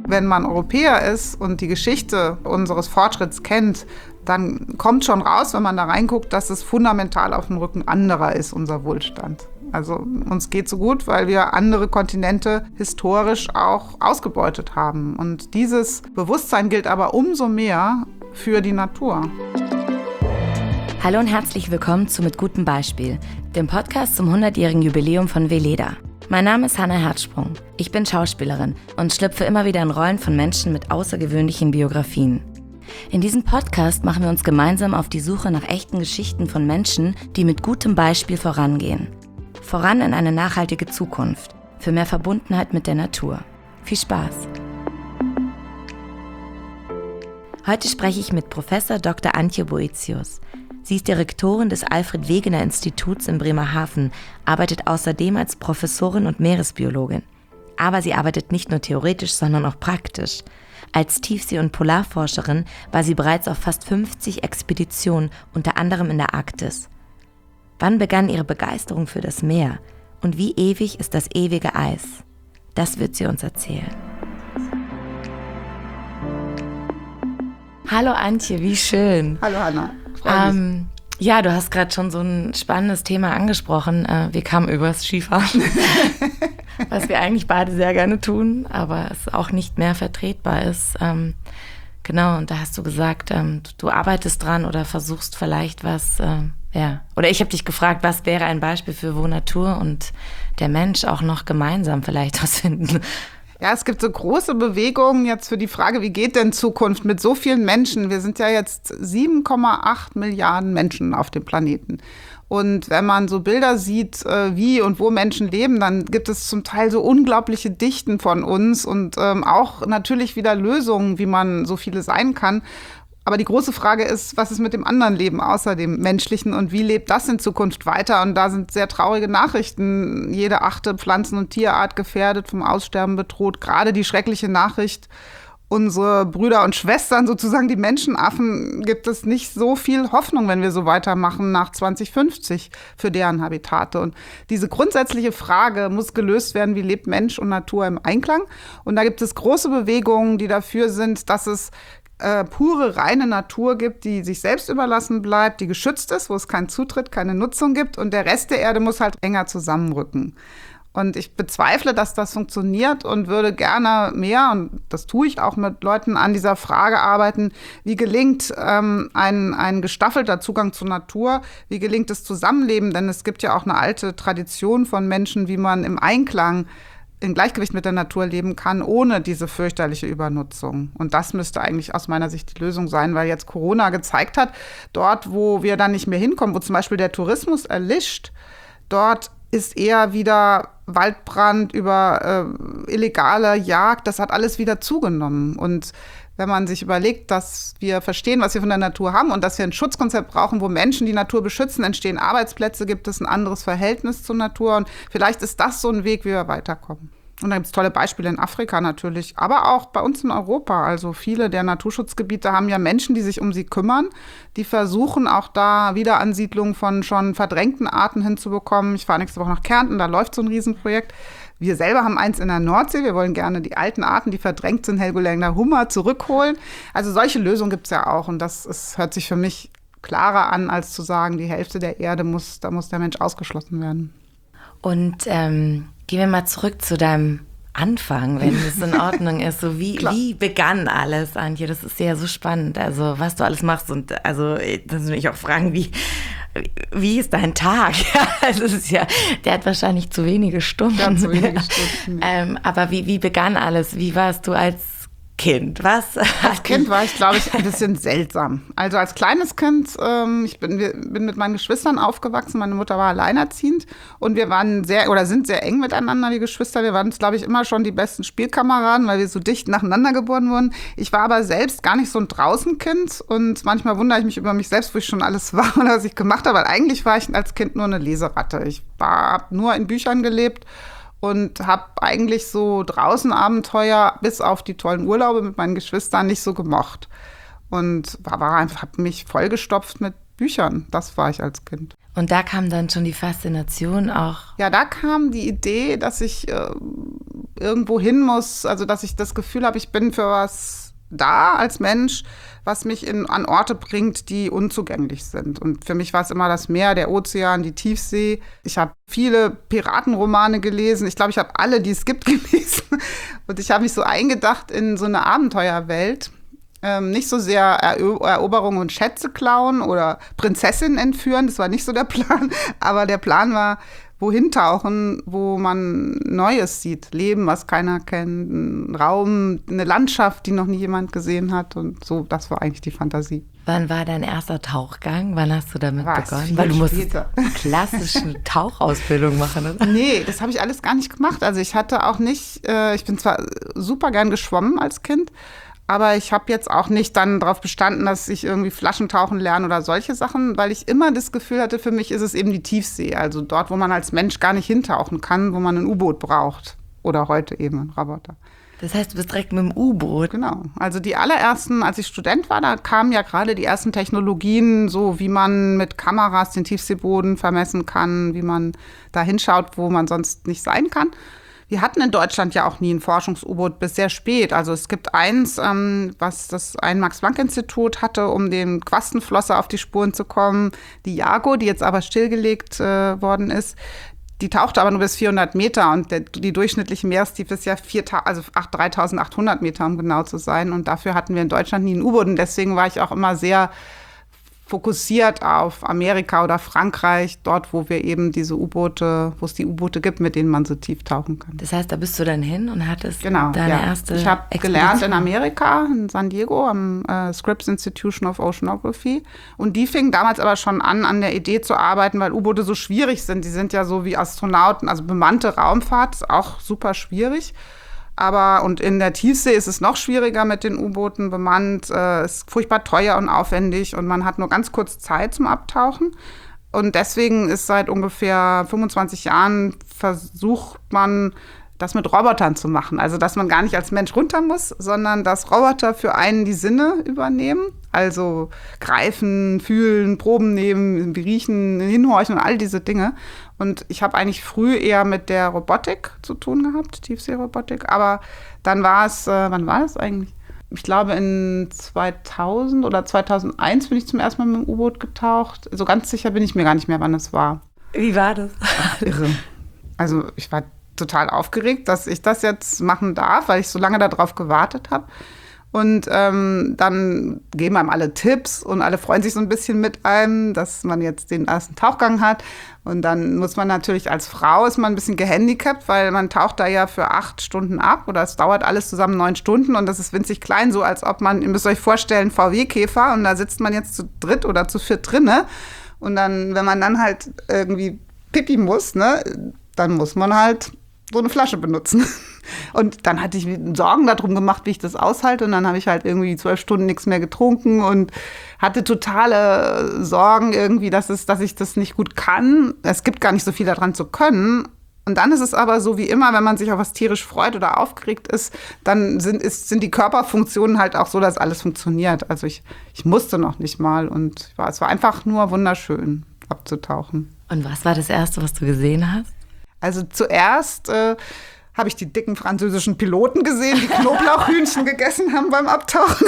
Wenn man Europäer ist und die Geschichte unseres Fortschritts kennt, dann kommt schon raus, wenn man da reinguckt, dass es fundamental auf dem Rücken anderer ist, unser Wohlstand. Also uns geht so gut, weil wir andere Kontinente historisch auch ausgebeutet haben. Und dieses Bewusstsein gilt aber umso mehr für die Natur. Hallo und herzlich willkommen zu Mit gutem Beispiel, dem Podcast zum 100-jährigen Jubiläum von Veleda. Mein Name ist Hannah Herzsprung. Ich bin Schauspielerin und schlüpfe immer wieder in Rollen von Menschen mit außergewöhnlichen Biografien. In diesem Podcast machen wir uns gemeinsam auf die Suche nach echten Geschichten von Menschen, die mit gutem Beispiel vorangehen. Voran in eine nachhaltige Zukunft, für mehr Verbundenheit mit der Natur. Viel Spaß! Heute spreche ich mit Professor Dr. Antje Boetius. Sie ist Direktorin des Alfred-Wegener-Instituts in Bremerhaven, arbeitet außerdem als Professorin und Meeresbiologin. Aber sie arbeitet nicht nur theoretisch, sondern auch praktisch. Als Tiefsee- und Polarforscherin war sie bereits auf fast 50 Expeditionen, unter anderem in der Arktis. Wann begann ihre Begeisterung für das Meer? Und wie ewig ist das ewige Eis? Das wird sie uns erzählen. Hallo Antje, wie schön. Hallo Hannah. Ja, du hast gerade schon so ein spannendes Thema angesprochen. Wir kamen übers Skifahren, was wir eigentlich beide sehr gerne tun, aber es auch nicht mehr vertretbar ist. Genau, und da hast du gesagt, du arbeitest dran oder versuchst vielleicht was, Oder ich habe dich gefragt, was wäre ein Beispiel für wo Natur und der Mensch auch noch gemeinsam vielleicht was finden. Ja, es gibt so große Bewegungen jetzt für die Frage, wie geht denn Zukunft mit so vielen Menschen? Wir sind ja jetzt 7,8 Milliarden Menschen auf dem Planeten. Und wenn man so Bilder sieht, wie und wo Menschen leben, dann gibt es zum Teil so unglaubliche Dichten von uns und auch natürlich wieder Lösungen, wie man so viele sein kann. Aber die große Frage ist, was ist mit dem anderen Leben außer dem menschlichen und wie lebt das in Zukunft weiter? Und da sind sehr traurige Nachrichten. Jede 8. Pflanzen- und Tierart gefährdet, vom Aussterben bedroht. Gerade die schreckliche Nachricht, unsere Brüder und Schwestern, sozusagen die Menschenaffen, gibt es nicht so viel Hoffnung, wenn wir so weitermachen nach 2050 für deren Habitate. Und diese grundsätzliche Frage muss gelöst werden, wie lebt Mensch und Natur im Einklang? Und da gibt es große Bewegungen, die dafür sind, dass es pure, reine Natur gibt, die sich selbst überlassen bleibt, die geschützt ist, wo es keinen Zutritt, keine Nutzung gibt und der Rest der Erde muss halt enger zusammenrücken. Und ich bezweifle, dass das funktioniert und würde gerne mehr, und das tue ich auch mit Leuten, an dieser Frage arbeiten, wie gelingt ein gestaffelter Zugang zur Natur, wie gelingt das Zusammenleben, denn es gibt ja auch eine alte Tradition von Menschen, wie man im Einklang im Gleichgewicht mit der Natur leben kann, ohne diese fürchterliche Übernutzung. Und das müsste eigentlich aus meiner Sicht die Lösung sein, weil jetzt Corona gezeigt hat, dort, wo wir dann nicht mehr hinkommen, wo zum Beispiel der Tourismus erlischt, dort ist eher wieder Waldbrand über illegale Jagd, das hat alles wieder zugenommen. Und wenn man sich überlegt, dass wir verstehen, was wir von der Natur haben und dass wir ein Schutzkonzept brauchen, wo Menschen die Natur beschützen, entstehen Arbeitsplätze, gibt es ein anderes Verhältnis zur Natur. Und vielleicht ist das so ein Weg, wie wir weiterkommen. Und da gibt es tolle Beispiele in Afrika natürlich, aber auch bei uns in Europa. Also viele der Naturschutzgebiete haben ja Menschen, die sich um sie kümmern, die versuchen auch da Wiederansiedlung von schon verdrängten Arten hinzubekommen. Ich fahre nächste Woche nach Kärnten, da läuft so ein Riesenprojekt. Wir selber haben eins in der Nordsee. Wir wollen gerne die alten Arten, die verdrängt sind, Helgoländer Hummer, zurückholen. Also solche Lösungen gibt es ja auch. Und das hört sich für mich klarer an, als zu sagen, die Hälfte der Erde da muss der Mensch ausgeschlossen werden. Und gehen wir mal zurück zu deinem Anfang, wenn es in Ordnung ist. So wie begann alles, Antje? Das ist ja so spannend. Also was du alles machst und also das will ich auch fragen, wie ist dein Tag? Also es ist ja, der hat wahrscheinlich zu wenige Stunden. Ja, zu wenige Stunden. Aber wie begann alles? Wie warst du als Kind? Als Kind war ich, glaube ich, ein bisschen seltsam. Also als kleines Kind, ich bin mit meinen Geschwistern aufgewachsen. Meine Mutter war alleinerziehend und wir waren sind sehr eng miteinander, die Geschwister. Wir waren, glaube ich, immer schon die besten Spielkameraden, weil wir so dicht nacheinander geboren wurden. Ich war aber selbst gar nicht so ein Draußenkind und manchmal wundere ich mich über mich selbst, wo ich schon alles war oder was ich gemacht habe. Weil eigentlich war ich als Kind nur eine Leseratte. Ich habe nur in Büchern gelebt und habe eigentlich so draußen Abenteuer bis auf die tollen Urlaube mit meinen Geschwistern nicht so gemocht. Und habe mich vollgestopft mit Büchern. Das war ich als Kind. Und da kam dann schon die Faszination auch? Ja, da kam die Idee, dass ich irgendwo hin muss, also dass ich das Gefühl habe, ich bin für was da als Mensch, was mich an Orte bringt, die unzugänglich sind. Und für mich war es immer das Meer, der Ozean, die Tiefsee. Ich habe viele Piratenromane gelesen. Ich glaube, ich habe alle, die es gibt, gelesen. Und ich habe mich so eingedacht in so eine Abenteuerwelt. Nicht so sehr Eroberung und Schätze klauen oder Prinzessinnen entführen, das war nicht so der Plan. Aber der Plan war, wohin tauchen, wo man Neues sieht. Leben, was keiner kennt, ein Raum, eine Landschaft, die noch nie jemand gesehen hat. Und so, das war eigentlich die Fantasie. Wann war dein erster Tauchgang? Wann hast du damit begonnen? Weil du musstest klassische Tauchausbildung machen, oder? Nee, das habe ich alles gar nicht gemacht. Also ich hatte auch nicht, ich bin zwar super gern geschwommen als Kind, aber ich habe jetzt auch nicht dann darauf bestanden, dass ich irgendwie Flaschentauchen lerne oder solche Sachen, weil ich immer das Gefühl hatte, für mich ist es eben die Tiefsee. Also dort, wo man als Mensch gar nicht hintauchen kann, wo man ein U-Boot braucht. Oder heute eben ein Roboter. Das heißt, du bist direkt mit dem U-Boot? Genau. Also die allerersten, als ich Student war, da kamen ja gerade die ersten Technologien, so wie man mit Kameras den Tiefseeboden vermessen kann, wie man da hinschaut, wo man sonst nicht sein kann. Wir hatten in Deutschland ja auch nie ein Forschungs-U-Boot bis sehr spät. Also es gibt eins, was das Max-Planck-Institut hatte, um dem Quastenflosser auf die Spuren zu kommen. Die Jago, die jetzt aber stillgelegt worden ist, die tauchte aber nur bis 400 Meter und die durchschnittliche Meerestiefe ist ja 3.800 Meter, um genau zu sein. Und dafür hatten wir in Deutschland nie ein U-Boot. Und deswegen war ich auch immer sehr fokussiert auf Amerika oder Frankreich, dort, wo wir eben diese U-Boote, wo es die U-Boote gibt, mit denen man so tief tauchen kann. Das heißt, da bist du dann hin und hattest deine erste Ich habe gelernt in Amerika, in San Diego, am Scripps Institution of Oceanography. Und die fingen damals aber schon an der Idee zu arbeiten, weil U-Boote so schwierig sind. Die sind ja so wie Astronauten, also bemannte Raumfahrt, ist auch super schwierig. Und in der Tiefsee ist es noch schwieriger mit den U-Booten bemannt. Ist furchtbar teuer und aufwendig und man hat nur ganz kurz Zeit zum Abtauchen. Und deswegen ist seit ungefähr 25 Jahren versucht man, das mit Robotern zu machen. Also, dass man gar nicht als Mensch runter muss, sondern dass Roboter für einen die Sinne übernehmen. Also greifen, fühlen, Proben nehmen, riechen, hinhorchen und all diese Dinge. Und ich habe eigentlich früh eher mit der Robotik zu tun gehabt, Tiefseerobotik. Aber dann war es, wann war das eigentlich? Ich glaube, in 2000 oder 2001 bin ich zum ersten Mal mit dem U-Boot getaucht. So ganz sicher bin ich mir gar nicht mehr, wann es war. Wie war das? Ach, irre. Also ich war total aufgeregt, dass ich das jetzt machen darf, weil ich so lange darauf gewartet habe. Und dann geben einem alle Tipps und alle freuen sich so ein bisschen mit einem, dass man jetzt den ersten Tauchgang hat. Und dann muss man natürlich als Frau, ist man ein bisschen gehandicapt, weil man taucht da ja für 8 Stunden ab oder es dauert alles zusammen 9 Stunden und das ist winzig klein, so als ob man, ihr müsst euch vorstellen, VW-Käfer und da sitzt man jetzt zu dritt oder zu viert drinne. Und dann, wenn man dann halt irgendwie pipi muss, ne, dann muss man halt so eine Flasche benutzen. Und dann hatte ich mir Sorgen darum gemacht, wie ich das aushalte. Und dann habe ich halt irgendwie 12 Stunden nichts mehr getrunken und hatte totale Sorgen irgendwie, dass ich das nicht gut kann. Es gibt gar nicht so viel daran zu können. Und dann ist es aber so wie immer, wenn man sich auf was tierisch freut oder aufgeregt ist, dann sind die Körperfunktionen halt auch so, dass alles funktioniert. Also ich musste noch nicht mal. Und es war einfach nur wunderschön, abzutauchen. Und was war das Erste, was du gesehen hast? Also zuerst habe ich die dicken französischen Piloten gesehen, die Knoblauchhühnchen gegessen haben beim Abtauchen.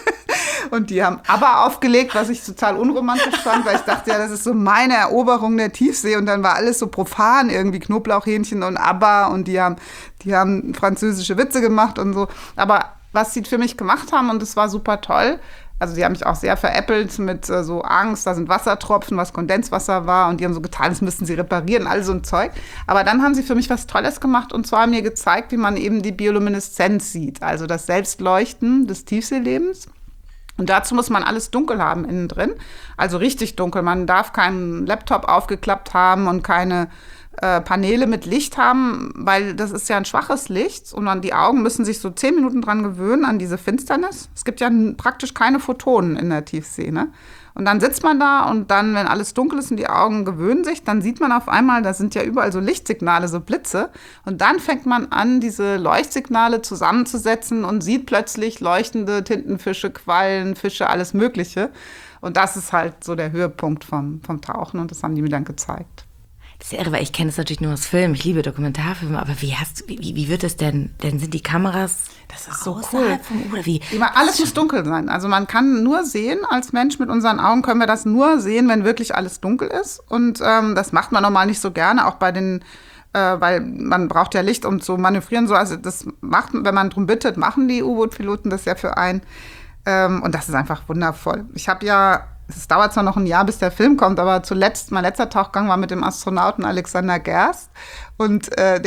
Und die haben ABBA aufgelegt, was ich total unromantisch fand, weil ich dachte, ja, das ist so meine Eroberung der Tiefsee. Und dann war alles so profan, irgendwie Knoblauchhähnchen und ABBA. Und die haben französische Witze gemacht und so. Aber was sie für mich gemacht haben, und das war super toll, also die haben mich auch sehr veräppelt mit so Angst, da sind Wassertropfen, was Kondenswasser war und die haben so getan, das müssten sie reparieren, all so ein Zeug. Aber dann haben sie für mich was Tolles gemacht und zwar mir gezeigt, wie man eben die Biolumineszenz sieht, also das Selbstleuchten des Tiefseelebens. Und dazu muss man alles dunkel haben innen drin, also richtig dunkel. Man darf keinen Laptop aufgeklappt haben und keine Paneele mit Licht haben, weil das ist ja ein schwaches Licht und dann die Augen müssen sich so 10 Minuten dran gewöhnen an diese Finsternis. Es gibt ja praktisch keine Photonen in der Tiefsee, ne? Und dann sitzt man da und dann, wenn alles dunkel ist und die Augen gewöhnen sich, dann sieht man auf einmal, da sind ja überall so Lichtsignale, so Blitze. Und dann fängt man an, diese Leuchtsignale zusammenzusetzen und sieht plötzlich leuchtende Tintenfische, Quallen, Fische, alles Mögliche. Und das ist halt so der Höhepunkt vom Tauchen und das haben die mir dann gezeigt. Das ist irre, weil ich kenne es natürlich nur aus Filmen. Ich liebe Dokumentarfilme, aber wie wird es denn? Denn sind die Kameras das ist so cool. Oder wie? Immer, alles muss dunkel sein. Also man kann nur sehen, als Mensch mit unseren Augen können wir das nur sehen, wenn wirklich alles dunkel ist. Und das macht man normal nicht so gerne, auch bei den, weil man braucht ja Licht, um zu manövrieren. So, also das macht, wenn man darum bittet, machen die U-Boot-Piloten das ja für einen. Und das ist einfach wundervoll. Ich habe ja, es dauert zwar noch ein Jahr, bis der Film kommt, aber mein letzter Tauchgang war mit dem Astronauten Alexander Gerst. Und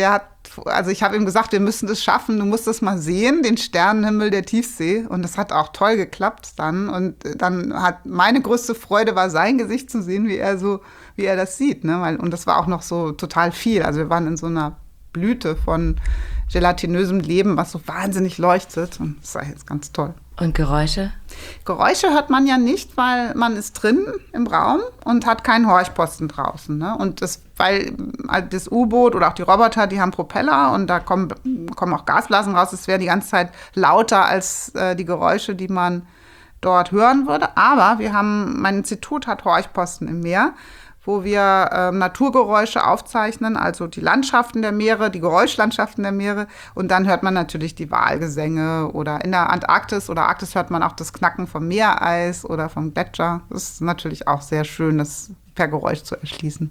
ich habe ihm gesagt, wir müssen das schaffen, du musst das mal sehen, den Sternenhimmel der Tiefsee. Und das hat auch toll geklappt dann. Und dann hat meine größte Freude war, sein Gesicht zu sehen, wie er das sieht. Ne? Und das war auch noch so total viel. Also wir waren in so einer Blüte von gelatinösem Leben, was so wahnsinnig leuchtet. Und das war jetzt ganz toll. Und Geräusche? Geräusche hört man ja nicht, weil man ist drin im Raum und hat keinen Horchposten draußen. Ne? Und weil das U-Boot oder auch die Roboter, die haben Propeller und da kommen auch Gasblasen raus. Es wäre die ganze Zeit lauter als die Geräusche, die man dort hören würde. Aber mein Institut hat Horchposten im Meer, wo wir Naturgeräusche aufzeichnen, also die Landschaften der Meere, die Geräuschlandschaften der Meere. Und dann hört man natürlich die Walgesänge oder in der Antarktis oder Arktis hört man auch das Knacken vom Meereis oder vom Gletscher. Das ist natürlich auch sehr schön, das per Geräusch zu erschließen.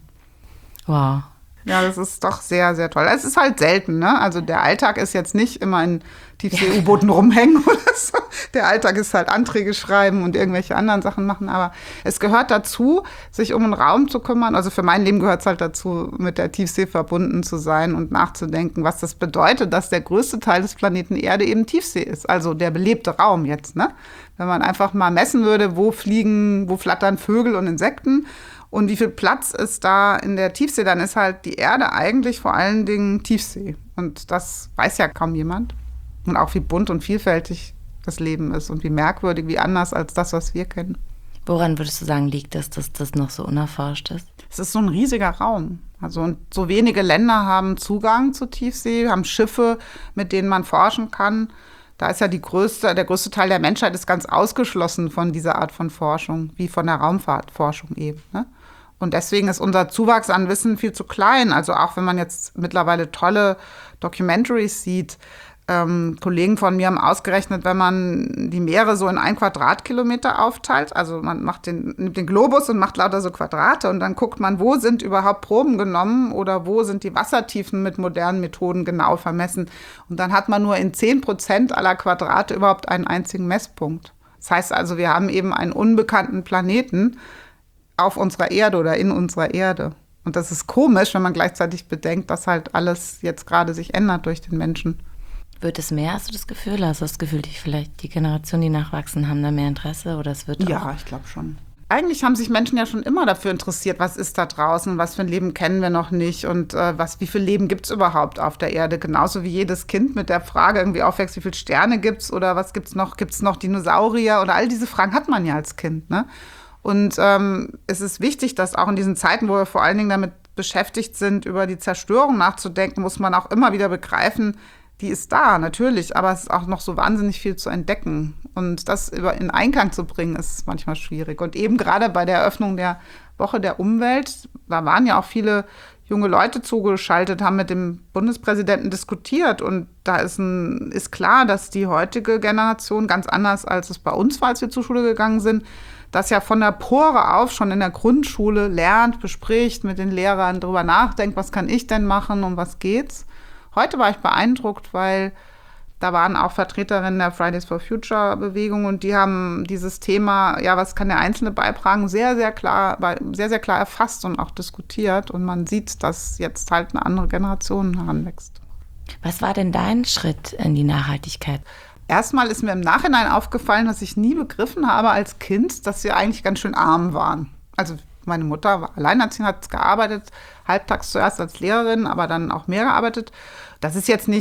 Wow. Ja, das ist doch sehr, sehr toll. Es ist halt selten, ne? Also der Alltag ist jetzt nicht immer in Tiefsee-U-Booten rumhängen oder so. Der Alltag ist halt Anträge schreiben und irgendwelche anderen Sachen machen. Aber es gehört dazu, sich um einen Raum zu kümmern. Also für mein Leben gehört es halt dazu, mit der Tiefsee verbunden zu sein und nachzudenken, was das bedeutet, dass der größte Teil des Planeten Erde eben Tiefsee ist. Also der belebte Raum jetzt, ne? Wenn man einfach mal messen würde, wo flattern Vögel und Insekten und wie viel Platz ist da in der Tiefsee, dann ist halt die Erde eigentlich vor allen Dingen Tiefsee. Und das weiß ja kaum jemand. Und auch wie bunt und vielfältig das Leben ist und wie merkwürdig, wie anders als das, was wir kennen. Woran würdest du sagen, liegt es, dass das noch so unerforscht ist? Es ist so ein riesiger Raum. Also und so wenige Länder haben Zugang zur Tiefsee, haben Schiffe, mit denen man forschen kann. Da ist ja der größte Teil der Menschheit ist ganz ausgeschlossen von dieser Art von Forschung, wie von der Raumfahrtforschung eben. Ne? Und deswegen ist unser Zuwachs an Wissen viel zu klein. Also auch wenn man jetzt mittlerweile tolle Documentaries sieht, Kollegen von mir haben ausgerechnet, wenn man die Meere so in 1 Quadratkilometer aufteilt, also man nimmt den Globus und macht lauter so Quadrate und dann guckt man, wo sind überhaupt Proben genommen oder wo sind die Wassertiefen mit modernen Methoden genau vermessen. Und dann hat man nur in 10% aller Quadrate überhaupt einen einzigen Messpunkt. Das heißt also, wir haben eben einen unbekannten Planeten auf unserer Erde oder in unserer Erde. Und das ist komisch, wenn man gleichzeitig bedenkt, dass halt alles jetzt gerade sich ändert durch den Menschen. Wird es mehr, hast du das Gefühl? Hast du das Gefühl, die Generationen, die nachwachsen, haben da mehr Interesse? Oder es wird ja, ich glaube schon. Eigentlich haben sich Menschen ja schon immer dafür interessiert, was ist da draußen, was für ein Leben kennen wir noch nicht und wie viel Leben gibt es überhaupt auf der Erde. Genauso wie jedes Kind mit der Frage irgendwie aufwächst, wie viele Sterne gibt es oder was gibt es noch Dinosaurier oder all diese Fragen hat man ja als Kind. Ne? Und es ist wichtig, dass auch in diesen Zeiten, wo wir vor allen Dingen damit beschäftigt sind, über die Zerstörung nachzudenken, muss man auch immer wieder begreifen, die ist da, natürlich, aber es ist auch noch so wahnsinnig viel zu entdecken. Und das in Einklang zu bringen, ist manchmal schwierig. Und eben gerade bei der Eröffnung der Woche der Umwelt, da waren ja auch viele junge Leute zugeschaltet, haben mit dem Bundespräsidenten diskutiert. Und da ist klar, dass die heutige Generation ganz anders, als es bei uns war, als wir zur Schule gegangen sind, das ja von der Pore auf schon in der Grundschule lernt, bespricht, mit den Lehrern drüber nachdenkt, was kann ich denn machen, um was geht's. Heute war ich beeindruckt, weil da waren auch Vertreterinnen der Fridays for Future Bewegung und die haben dieses Thema, ja, was kann der Einzelne beitragen, sehr, sehr klar erfasst und auch diskutiert. Und man sieht, dass jetzt halt eine andere Generation heranwächst. Was war denn dein Schritt in die Nachhaltigkeit? Erstmal ist mir im Nachhinein aufgefallen, dass ich nie begriffen habe als Kind, dass wir eigentlich ganz schön arm waren. Also meine Mutter war alleinerziehend, hat gearbeitet, halbtags zuerst als Lehrerin, aber dann auch mehr gearbeitet. Das ist jetzt nicht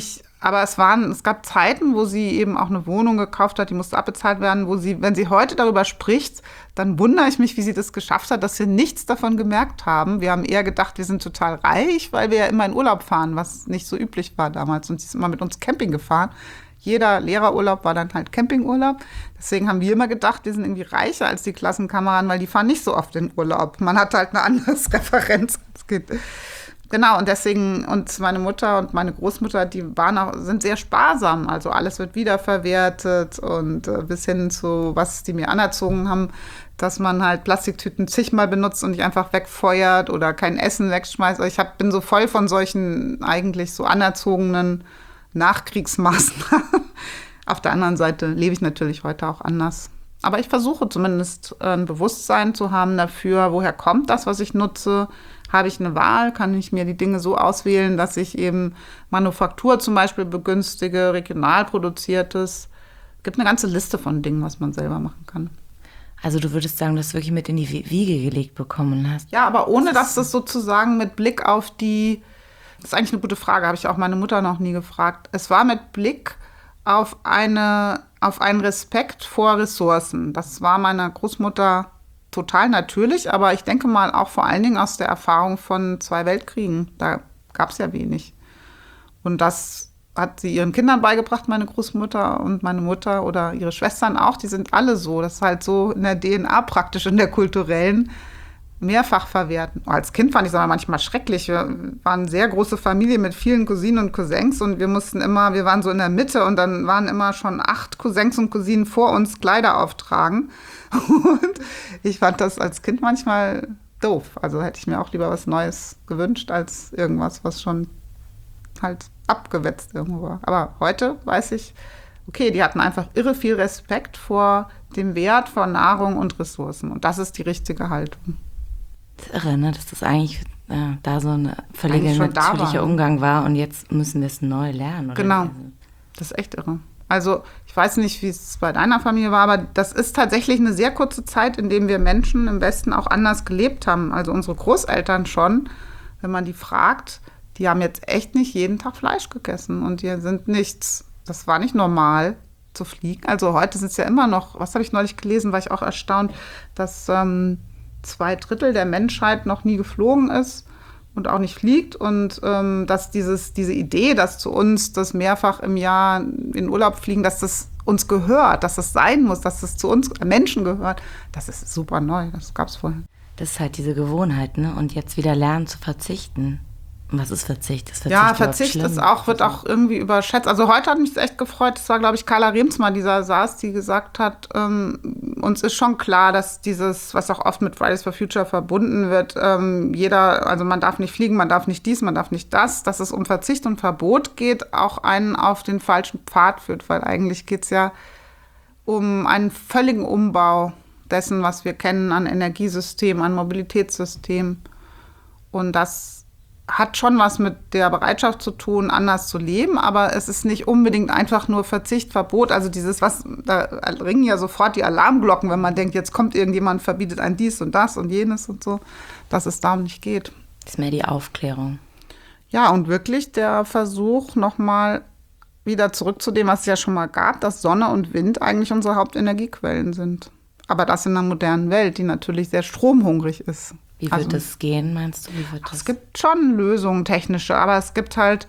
Aber es gab Zeiten, wo sie eben auch eine Wohnung gekauft hat, die musste abbezahlt werden, wo sie, wenn sie heute darüber spricht, dann wundere ich mich, wie sie das geschafft hat, dass wir nichts davon gemerkt haben. Wir haben eher gedacht, wir sind total reich, weil wir ja immer in Urlaub fahren, was nicht so üblich war damals. Und sie ist immer mit uns Camping gefahren. Jeder Lehrerurlaub war dann halt Campingurlaub. Deswegen haben wir immer gedacht, wir sind irgendwie reicher als die Klassenkameraden, weil die fahren nicht so oft in Urlaub. Man hat halt eine andere Referenz als Kind. Genau, und deswegen, und meine Mutter und meine Großmutter, sind sehr sparsam. Also alles wird wiederverwertet und bis hin zu, was die mir anerzogen haben, dass man halt Plastiktüten zigmal benutzt und nicht einfach wegfeuert oder kein Essen wegschmeißt. Also ich bin so voll von solchen eigentlich so anerzogenen Nachkriegsmaßnahmen. Auf der anderen Seite lebe ich natürlich heute auch anders. Aber ich versuche zumindest ein Bewusstsein zu haben dafür, woher kommt das, was ich nutze. Habe ich eine Wahl? Kann ich mir die Dinge so auswählen, dass ich eben Manufaktur zum Beispiel begünstige, regional produziertes? Es gibt eine ganze Liste von Dingen, was man selber machen kann. Also du würdest sagen, dass du wirklich mit in die Wiege gelegt bekommen hast? Ja, aber ohne, dass das sozusagen mit Blick auf das ist eigentlich eine gute Frage, habe ich auch meine Mutter noch nie gefragt. Es war mit Blick auf einen Respekt vor Ressourcen. Das war meiner Großmutter total natürlich, aber ich denke mal auch vor allen Dingen aus der Erfahrung von 2 Weltkriegen. Da gab es ja wenig. Und das hat sie ihren Kindern beigebracht, meine Großmutter und meine Mutter oder ihre Schwestern auch. Die sind alle so. Das ist halt so in der DNA praktisch, in der kulturellen, mehrfach verwerten. Als Kind fand ich es aber manchmal schrecklich. Wir waren eine sehr große Familie mit vielen Cousinen und Cousins und wir waren so in der Mitte und dann waren immer schon 8 Cousins und Cousinen vor uns Kleider auftragen. Und ich fand das als Kind manchmal doof. Also hätte ich mir auch lieber was Neues gewünscht, als irgendwas, was schon halt abgewetzt irgendwo war. Aber heute weiß ich, okay, die hatten einfach irre viel Respekt vor dem Wert von Nahrung und Ressourcen. Und das ist die richtige Haltung. Das ist irre, ne? Dass das eigentlich da so ein völliger natürlicher Umgang war und jetzt müssen wir es neu lernen. Oder? Genau, das ist echt irre. Also ich weiß nicht, wie es bei deiner Familie war, aber das ist tatsächlich eine sehr kurze Zeit, in der wir Menschen im Westen auch anders gelebt haben. Also unsere Großeltern schon, wenn man die fragt, die haben jetzt echt nicht jeden Tag Fleisch gegessen und das war nicht normal zu fliegen. Also heute sind es ja immer noch, was habe ich neulich gelesen, war ich auch erstaunt, dass 2/3 der Menschheit noch nie geflogen ist und auch nicht fliegt und dass diese Idee, dass zu uns das mehrfach im Jahr in Urlaub fliegen, dass das uns gehört, dass das sein muss, dass das zu uns Menschen gehört, das ist super neu, das gab es vorher. Das ist halt diese Gewohnheit, ne? Und jetzt wieder lernen zu verzichten. Was ist Verzicht? Ist Verzicht Verzicht wird auch irgendwie überschätzt. Also heute hat mich es echt gefreut. Das war, glaube ich, Carla Remsmar, die gesagt hat, uns ist schon klar, dass dieses, was auch oft mit Fridays for Future verbunden wird, also man darf nicht fliegen, man darf nicht dies, man darf nicht das, dass es um Verzicht und Verbot geht, auch einen auf den falschen Pfad führt, weil eigentlich geht es ja um einen völligen Umbau dessen, was wir kennen an Energiesystem, an Mobilitätssystem. Und das hat schon was mit der Bereitschaft zu tun, anders zu leben, aber es ist nicht unbedingt einfach nur Verzicht, Verbot, also da ringen ja sofort die Alarmglocken, wenn man denkt, jetzt kommt irgendjemand, verbietet ein dies und das und jenes und so, dass es darum nicht geht. Das ist mehr die Aufklärung. Ja, und wirklich der Versuch, nochmal wieder zurück zu dem, was es ja schon mal gab, dass Sonne und Wind eigentlich unsere Hauptenergiequellen sind. Aber das in einer modernen Welt, die natürlich sehr stromhungrig ist. Wie wird das gehen, meinst du? Es gibt schon Lösungen, technische, aber es gibt halt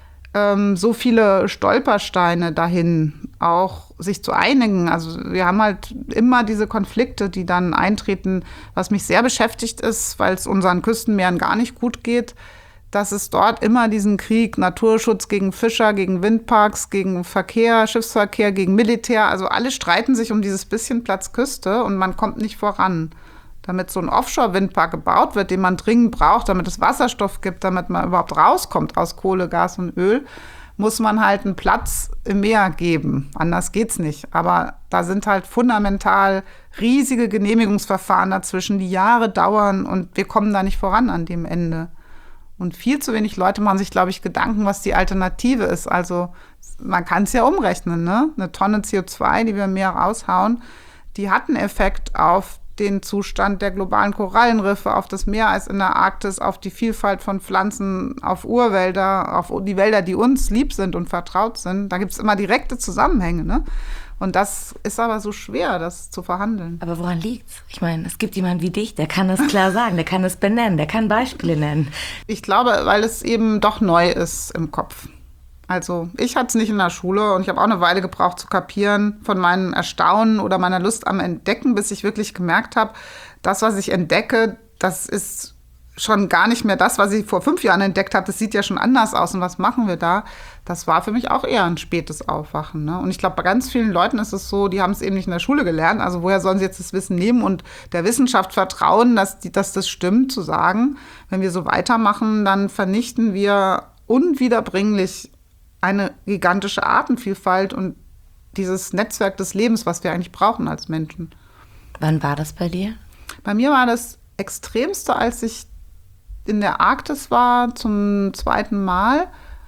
so viele Stolpersteine dahin, auch sich zu einigen. Also wir haben halt immer diese Konflikte, die dann eintreten, was mich sehr beschäftigt ist, weil es unseren Küstenmeeren gar nicht gut geht, dass es dort immer diesen Krieg, Naturschutz gegen Fischer, gegen Windparks, gegen Verkehr, Schiffsverkehr, gegen Militär, also alle streiten sich um dieses bisschen Platz Küste und man kommt nicht voran. Damit so ein Offshore-Windpark gebaut wird, den man dringend braucht, damit es Wasserstoff gibt, damit man überhaupt rauskommt aus Kohle, Gas und Öl, muss man halt einen Platz im Meer geben. Anders geht's nicht. Aber da sind halt fundamental riesige Genehmigungsverfahren dazwischen, die Jahre dauern und wir kommen da nicht voran an dem Ende. Und viel zu wenig Leute machen sich, glaube ich, Gedanken, was die Alternative ist. Also man kann es ja umrechnen, ne? Eine Tonne CO2, die wir im Meer raushauen, die hat einen Effekt auf den Zustand der globalen Korallenriffe, auf das Meereis in der Arktis, auf die Vielfalt von Pflanzen, auf Urwälder, auf die Wälder, die uns lieb sind und vertraut sind. Da gibt es immer direkte Zusammenhänge, ne? Und das ist aber so schwer, das zu verhandeln. Aber woran liegt's? Ich meine, es gibt jemanden wie dich, der kann das klar sagen, der kann es benennen, der kann Beispiele nennen. Ich glaube, weil es eben doch neu ist im Kopf. Also ich hatte es nicht in der Schule und ich habe auch eine Weile gebraucht zu kapieren von meinem Erstaunen oder meiner Lust am Entdecken, bis ich wirklich gemerkt habe, das, was ich entdecke, das ist schon gar nicht mehr das, was ich vor 5 Jahren entdeckt habe. Das sieht ja schon anders aus und was machen wir da? Das war für mich auch eher ein spätes Aufwachen, ne? Und ich glaube, bei ganz vielen Leuten ist es so, die haben es eben nicht in der Schule gelernt. Also woher sollen sie jetzt das Wissen nehmen und der Wissenschaft vertrauen, dass das stimmt, zu sagen, wenn wir so weitermachen, dann vernichten wir unwiederbringlich eine gigantische Artenvielfalt und dieses Netzwerk des Lebens, was wir eigentlich brauchen als Menschen. Wann war das bei dir? Bei mir war das Extremste, als ich in der Arktis war zum 2. Mal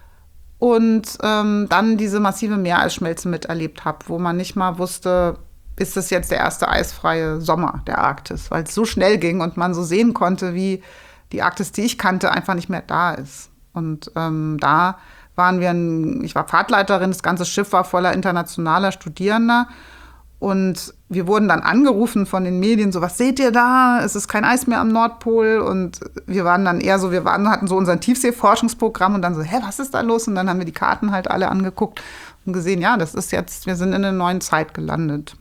und dann diese massive Meereisschmelze miterlebt habe, wo man nicht mal wusste, ist das jetzt der erste eisfreie Sommer der Arktis, weil es so schnell ging und man so sehen konnte, wie die Arktis, die ich kannte, einfach nicht mehr da ist. Und da waren wir, ich war Fahrtleiterin, das ganze Schiff war voller internationaler Studierender. Und wir wurden dann angerufen von den Medien, so, was seht ihr da? Es ist kein Eis mehr am Nordpol. Und wir waren dann eher so, hatten so unser Tiefseeforschungsprogramm und dann so, was ist da los? Und dann haben wir die Karten halt alle angeguckt und gesehen, ja, das ist jetzt, wir sind in einer neuen Zeit gelandet.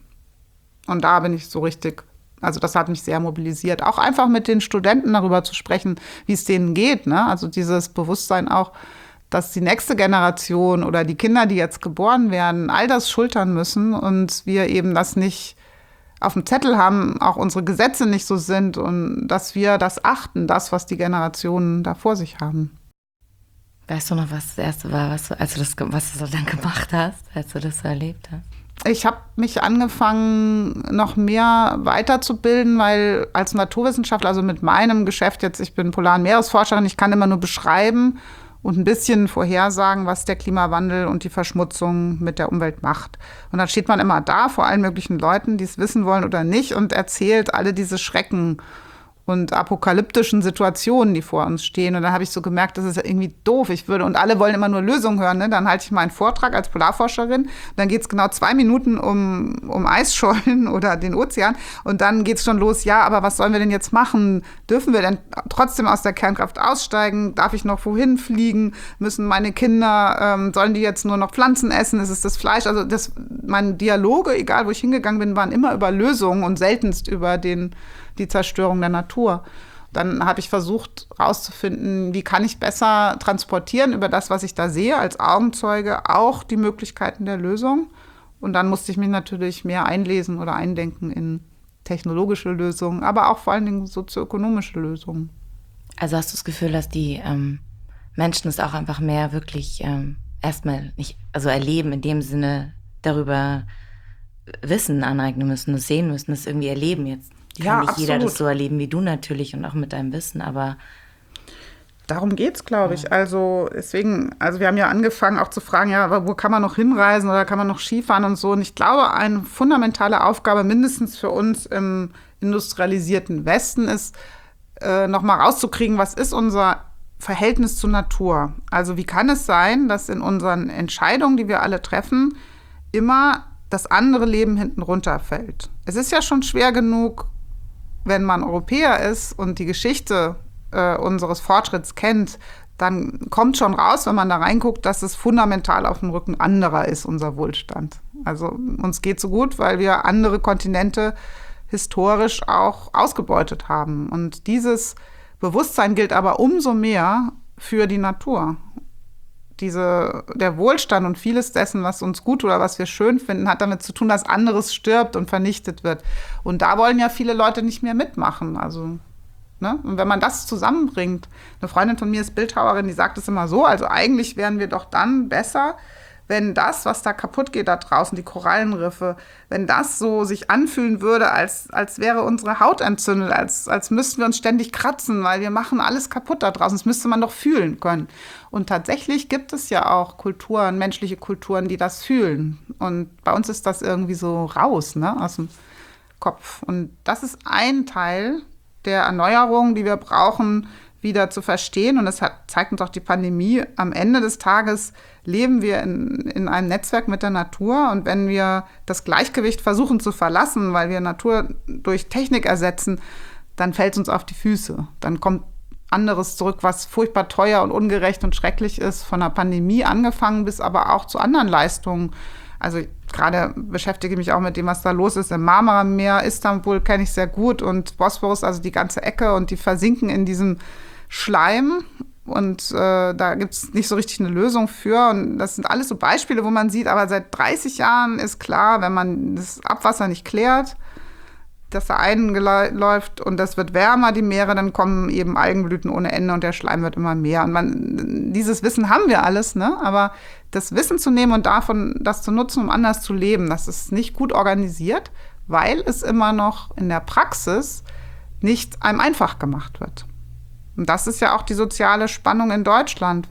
Und da bin ich so richtig, also das hat mich sehr mobilisiert. Auch einfach mit den Studenten darüber zu sprechen, wie es denen geht, ne? Also dieses Bewusstsein auch, dass die nächste Generation oder die Kinder, die jetzt geboren werden, all das schultern müssen und wir eben das nicht auf dem Zettel haben, auch unsere Gesetze nicht so sind und dass wir das achten, das, was die Generationen da vor sich haben. Weißt du noch, was das Erste war, was du dann gemacht hast, als du das so erlebt hast? Ich habe mich angefangen, noch mehr weiterzubilden, weil als Naturwissenschaftler, also mit meinem Geschäft jetzt, ich bin Polar- und Meeresforscherin, ich kann immer nur beschreiben und ein bisschen vorhersagen, was der Klimawandel und die Verschmutzung mit der Umwelt macht. Und dann steht man immer da vor allen möglichen Leuten, die es wissen wollen oder nicht, und erzählt alle diese Schrecken und apokalyptischen Situationen, die vor uns stehen. Und dann habe ich so gemerkt, das ist ja irgendwie doof. Und alle wollen immer nur Lösungen hören, ne? Dann halte ich mal einen Vortrag als Polarforscherin. Dann geht es genau 2 Minuten um Eisschollen oder den Ozean. Und dann geht es schon los, ja, aber was sollen wir denn jetzt machen? Dürfen wir denn trotzdem aus der Kernkraft aussteigen? Darf ich noch wohin fliegen? Müssen meine Kinder, sollen die jetzt nur noch Pflanzen essen? Ist es das Fleisch? Also meine Dialoge, egal wo ich hingegangen bin, waren immer über Lösungen und seltenst über die Zerstörung der Natur. Dann habe ich versucht herauszufinden, wie kann ich besser transportieren über das, was ich da sehe, als Augenzeuge auch die Möglichkeiten der Lösung. Und dann musste ich mich natürlich mehr einlesen oder eindenken in technologische Lösungen, aber auch vor allen Dingen sozioökonomische Lösungen. Also hast du das Gefühl, dass die Menschen es auch einfach mehr wirklich erstmal nicht, also erleben, in dem Sinne darüber Wissen aneignen müssen, das sehen müssen, das irgendwie erleben jetzt? Kann nicht jeder das so erleben wie du natürlich und auch mit deinem Wissen, aber darum geht's, glaube ich. Also wir haben ja angefangen auch zu fragen, ja, wo kann man noch hinreisen oder kann man noch Skifahren und so. Und ich glaube, eine fundamentale Aufgabe mindestens für uns im industrialisierten Westen ist, noch mal rauszukriegen, was ist unser Verhältnis zur Natur? Also wie kann es sein, dass in unseren Entscheidungen, die wir alle treffen, immer das andere Leben hinten runterfällt? Es ist ja schon schwer genug, wenn man Europäer ist und die Geschichte unseres Fortschritts kennt, dann kommt schon raus, wenn man da reinguckt, dass es fundamental auf dem Rücken anderer ist, unser Wohlstand. Also uns geht so gut, weil wir andere Kontinente historisch auch ausgebeutet haben. Und dieses Bewusstsein gilt aber umso mehr für die Natur. Der Wohlstand und vieles dessen, was uns gut oder was wir schön finden, hat damit zu tun, dass anderes stirbt und vernichtet wird. Und da wollen ja viele Leute nicht mehr mitmachen. Also, ne? Und wenn man das zusammenbringt, eine Freundin von mir ist Bildhauerin, die sagt es immer so, also eigentlich wären wir doch dann besser, wenn das, was da kaputt geht da draußen, die Korallenriffe, wenn das so sich anfühlen würde, als wäre unsere Haut entzündet, als müssten wir uns ständig kratzen, weil wir machen alles kaputt da draußen. Das müsste man doch fühlen können. Und tatsächlich gibt es ja auch Kulturen, menschliche Kulturen, die das fühlen. Und bei uns ist das irgendwie so raus, ne, aus dem Kopf. Und das ist ein Teil der Erneuerung, die wir brauchen, wieder zu verstehen. Und das zeigt uns auch die Pandemie. Am Ende des Tages leben wir in einem Netzwerk mit der Natur. Und wenn wir das Gleichgewicht versuchen zu verlassen, weil wir Natur durch Technik ersetzen, dann fällt es uns auf die Füße. Dann kommt anderes zurück, was furchtbar teuer und ungerecht und schrecklich ist, von der Pandemie angefangen bis aber auch zu anderen Leistungen. Also gerade beschäftige ich mich auch mit dem, was da los ist im Marmara-Meer. Istanbul kenne ich sehr gut und Bosporus, also die ganze Ecke, und die versinken in diesem Schleim. Und da gibt es nicht so richtig eine Lösung für. Und das sind alles so Beispiele, wo man sieht, aber seit 30 Jahren ist klar, wenn man das Abwasser nicht klärt, dass da einläuft und das wird wärmer, die Meere, dann kommen eben Algenblüten ohne Ende und der Schleim wird immer mehr. Und dieses Wissen haben wir alles, ne? Aber das Wissen zu nehmen und davon das zu nutzen, um anders zu leben, das ist nicht gut organisiert, weil es immer noch in der Praxis nicht einem einfach gemacht wird. Und das ist ja auch die soziale Spannung in Deutschland,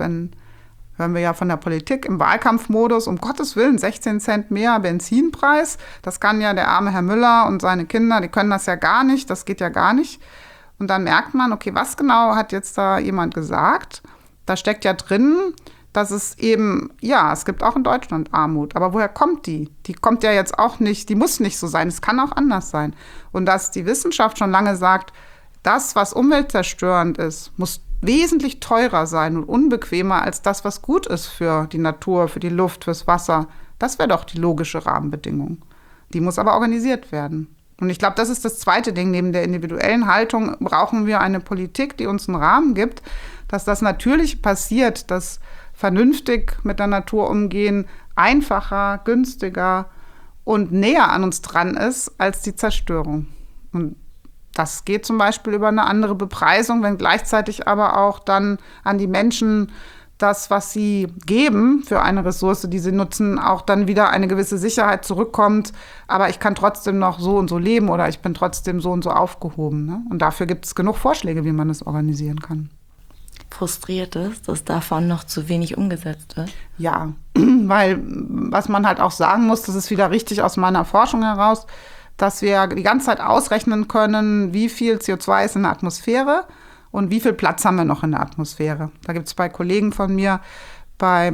hören wir ja von der Politik im Wahlkampfmodus, um Gottes Willen, 16 Cent mehr Benzinpreis. Das kann ja der arme Herr Müller und seine Kinder, die können das ja gar nicht, das geht ja gar nicht. Und dann merkt man, okay, was genau hat jetzt da jemand gesagt? Da steckt ja drin, dass es eben, ja, es gibt auch in Deutschland Armut. Aber woher kommt die? Die kommt ja jetzt auch nicht, die muss nicht so sein, es kann auch anders sein. Und dass die Wissenschaft schon lange sagt, das, was umweltzerstörend ist, muss wesentlich teurer sein und unbequemer als das, was gut ist für die Natur, für die Luft, fürs Wasser. Das wäre doch die logische Rahmenbedingung. Die muss aber organisiert werden. Und ich glaube, das ist das zweite Ding. Neben der individuellen Haltung brauchen wir eine Politik, die uns einen Rahmen gibt, dass das natürlich passiert, dass vernünftig mit der Natur umgehen einfacher, günstiger und näher an uns dran ist als die Zerstörung. Und das geht zum Beispiel über eine andere Bepreisung, wenn gleichzeitig aber auch dann an die Menschen das, was sie geben für eine Ressource, die sie nutzen, auch dann wieder eine gewisse Sicherheit zurückkommt. Aber ich kann trotzdem noch so und so leben oder ich bin trotzdem so und so aufgehoben. Ne? Und dafür gibt es genug Vorschläge, wie man das organisieren kann. Frustriert ist, dass davon noch zu wenig umgesetzt wird? Ja, weil was man halt auch sagen muss, das ist wieder richtig aus meiner Forschung heraus, dass wir die ganze Zeit ausrechnen können, wie viel CO2 ist in der Atmosphäre und wie viel Platz haben wir noch in der Atmosphäre. Da gibt es bei Kollegen von mir bei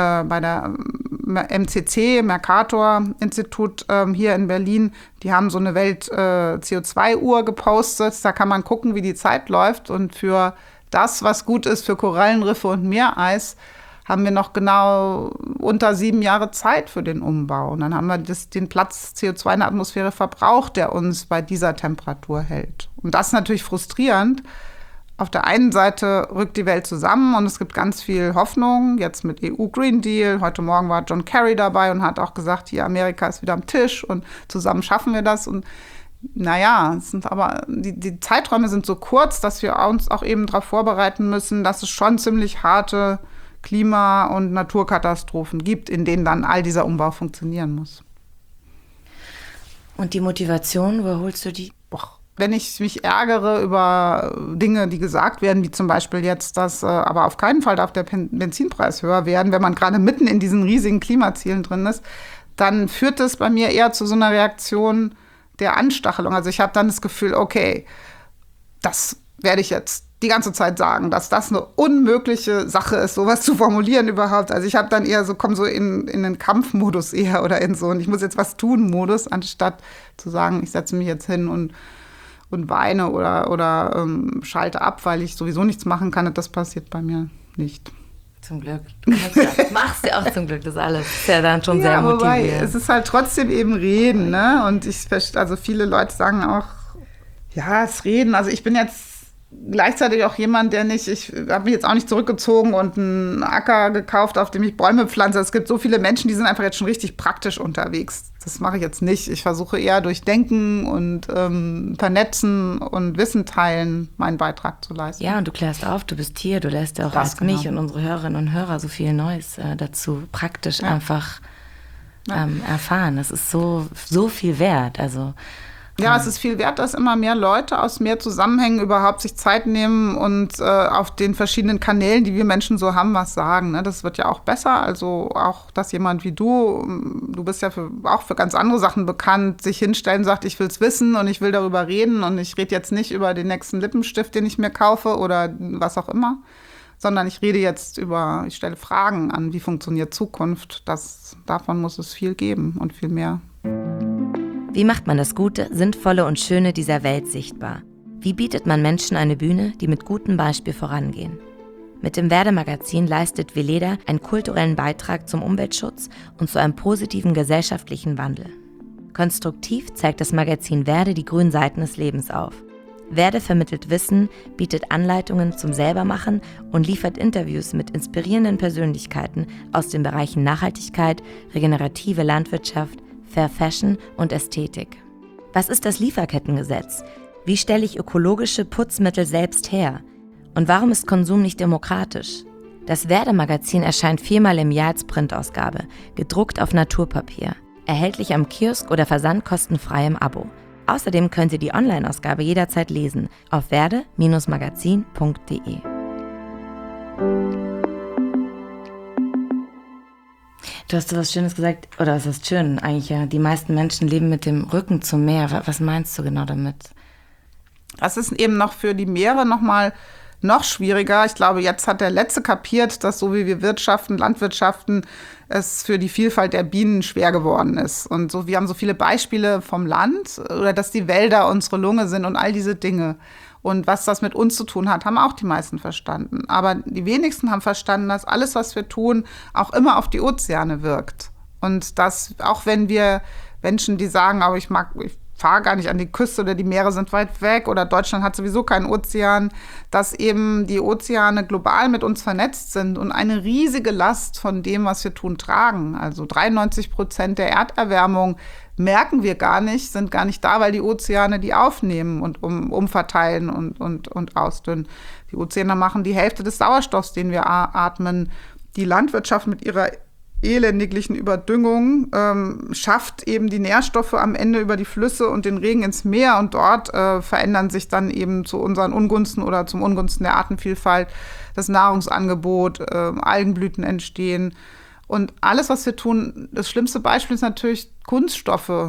der MCC, Mercator-Institut hier in Berlin, die haben so eine Welt-CO2-Uhr gepostet. Da kann man gucken, wie die Zeit läuft. Und für das, was gut ist für Korallenriffe und Meereis, haben wir noch genau unter 7 Jahre Zeit für den Umbau. Und dann haben wir den Platz CO2 in der Atmosphäre verbraucht, der uns bei dieser Temperatur hält. Und das ist natürlich frustrierend. Auf der einen Seite rückt die Welt zusammen und es gibt ganz viel Hoffnung, jetzt mit EU-Green Deal. Heute Morgen war John Kerry dabei und hat auch gesagt, hier, Amerika ist wieder am Tisch und zusammen schaffen wir das. Und naja, die Zeiträume sind so kurz, dass wir uns auch eben darauf vorbereiten müssen, dass es schon ziemlich harte Klima- und Naturkatastrophen gibt, in denen dann all dieser Umbau funktionieren muss. Und die Motivation, woher holst du die? Wenn ich mich ärgere über Dinge, die gesagt werden, wie zum Beispiel jetzt, dass aber auf keinen Fall darf der Benzinpreis höher werden, wenn man gerade mitten in diesen riesigen Klimazielen drin ist, dann führt das bei mir eher zu so einer Reaktion der Anstachelung. Also ich habe dann das Gefühl, okay, das werde ich jetzt die ganze Zeit sagen, dass das eine unmögliche Sache ist, sowas zu formulieren überhaupt. Also ich habe dann eher komme so in den Kampfmodus eher oder in so ein ich muss jetzt was tun Modus, anstatt zu sagen, ich setze mich jetzt hin und weine oder schalte ab, weil ich sowieso nichts machen kann. Das passiert bei mir nicht. Zum Glück. Du machst ja auch zum Glück das alles. Das ist ja dann schon sehr motivierend. Wobei, es ist halt trotzdem eben Reden, ne? Und also viele Leute sagen auch, ja, es Reden. Also ich bin jetzt gleichzeitig auch jemand, ich habe mich jetzt auch nicht zurückgezogen und einen Acker gekauft, auf dem ich Bäume pflanze. Es gibt so viele Menschen, die sind einfach jetzt schon richtig praktisch unterwegs. Das mache ich jetzt nicht. Ich versuche eher durch Denken und Vernetzen und Wissen teilen meinen Beitrag zu leisten. Ja, und du klärst auf, du bist hier, du lässt ja auch als mich und unsere Hörerinnen und Hörer so viel Neues dazu praktisch einfach erfahren. Das ist so viel wert. Also Ja, es ist viel wert, dass immer mehr Leute aus mehr Zusammenhängen überhaupt sich Zeit nehmen und auf den verschiedenen Kanälen, die wir Menschen so haben, was sagen. Ne? Das wird ja auch besser. Also auch, dass jemand wie du bist ja auch für ganz andere Sachen bekannt, sich hinstellen und sagt, ich will es wissen und ich will darüber reden und ich rede jetzt nicht über den nächsten Lippenstift, den ich mir kaufe oder was auch immer, sondern ich rede jetzt ich stelle Fragen an, wie funktioniert Zukunft. Davon muss es viel geben und viel mehr. Wie macht man das Gute, Sinnvolle und Schöne dieser Welt sichtbar? Wie bietet man Menschen eine Bühne, die mit gutem Beispiel vorangehen? Mit dem Werde-Magazin leistet Weleda einen kulturellen Beitrag zum Umweltschutz und zu einem positiven gesellschaftlichen Wandel. Konstruktiv zeigt das Magazin Werde die grünen Seiten des Lebens auf. Werde vermittelt Wissen, bietet Anleitungen zum Selbermachen und liefert Interviews mit inspirierenden Persönlichkeiten aus den Bereichen Nachhaltigkeit, regenerative Landwirtschaft, Fair Fashion und Ästhetik. Was ist das Lieferkettengesetz? Wie stelle ich ökologische Putzmittel selbst her? Und warum ist Konsum nicht demokratisch? Das Werde-Magazin erscheint 4-mal im Jahr als Printausgabe, gedruckt auf Naturpapier. Erhältlich am Kiosk oder versandkostenfrei im Abo. Außerdem könnt ihr die Online-Ausgabe jederzeit lesen auf werde-magazin.de. Du hast so was Schönes gesagt, oder was ist schön eigentlich, ja, die meisten Menschen leben mit dem Rücken zum Meer. Was meinst du genau damit? Das ist eben noch für die Meere noch schwieriger. Ich glaube, jetzt hat der Letzte kapiert, dass so wie wir Landwirtschaften, es für die Vielfalt der Bienen schwer geworden ist. Und so, wir haben so viele Beispiele vom Land oder dass die Wälder unsere Lunge sind und all diese Dinge. Und was das mit uns zu tun hat, haben auch die meisten verstanden. Aber die wenigsten haben verstanden, dass alles, was wir tun, auch immer auf die Ozeane wirkt. Und dass, auch wenn wir Menschen, die sagen, aber ich fahre gar nicht an die Küste oder die Meere sind weit weg oder Deutschland hat sowieso keinen Ozean, dass eben die Ozeane global mit uns vernetzt sind und eine riesige Last von dem, was wir tun, tragen. Also 93% der Erderwärmung merken wir gar nicht, sind gar nicht da, weil die Ozeane die aufnehmen und umverteilen und ausdünnen. Die Ozeane machen die Hälfte des Sauerstoffs, den wir atmen. Die Landwirtschaft mit ihrer elendiglichen Überdüngung schafft eben die Nährstoffe am Ende über die Flüsse und den Regen ins Meer und dort verändern sich dann eben zu unseren Ungunsten oder zum Ungunsten der Artenvielfalt das Nahrungsangebot, Algenblüten entstehen. Und alles, was wir tun, das schlimmste Beispiel ist natürlich Kunststoffe,